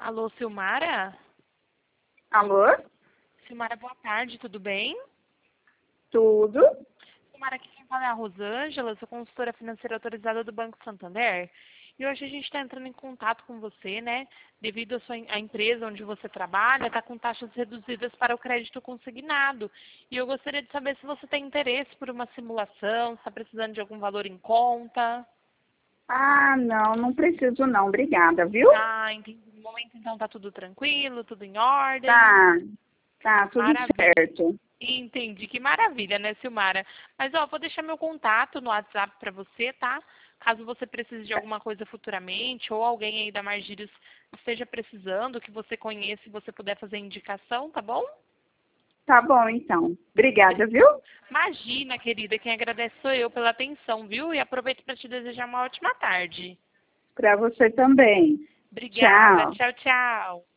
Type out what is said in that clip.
Alô, Silmara? Alô? Silmara, boa tarde, tudo bem? Tudo? Silmara, aqui quem fala é a Rosângela, sou consultora financeira autorizada do Banco Santander. E hoje a gente está entrando em contato com você, né? Devido à empresa onde você trabalha, está com taxas reduzidas para o crédito consignado. E eu gostaria de saber se você tem interesse por uma simulação, se está precisando de algum valor em conta. Ah, não preciso não, obrigada, viu? Ah, entendi. No momento, então, está tudo tranquilo, tudo em ordem. Tá, tudo Maravilha. certo. Entendi, que maravilha, né, Silmara? Mas, ó, vou deixar meu contato no WhatsApp para você, tá? Caso você precise de alguma coisa futuramente, ou alguém aí da Margírios esteja precisando, que você conheça e você puder fazer indicação, tá bom? Tá bom, então. Obrigada, viu? Imagina, querida, quem agradece sou eu pela atenção, viu? E aproveito para te desejar uma ótima tarde. Para você também. Obrigada, Tchau. tchau, tchau.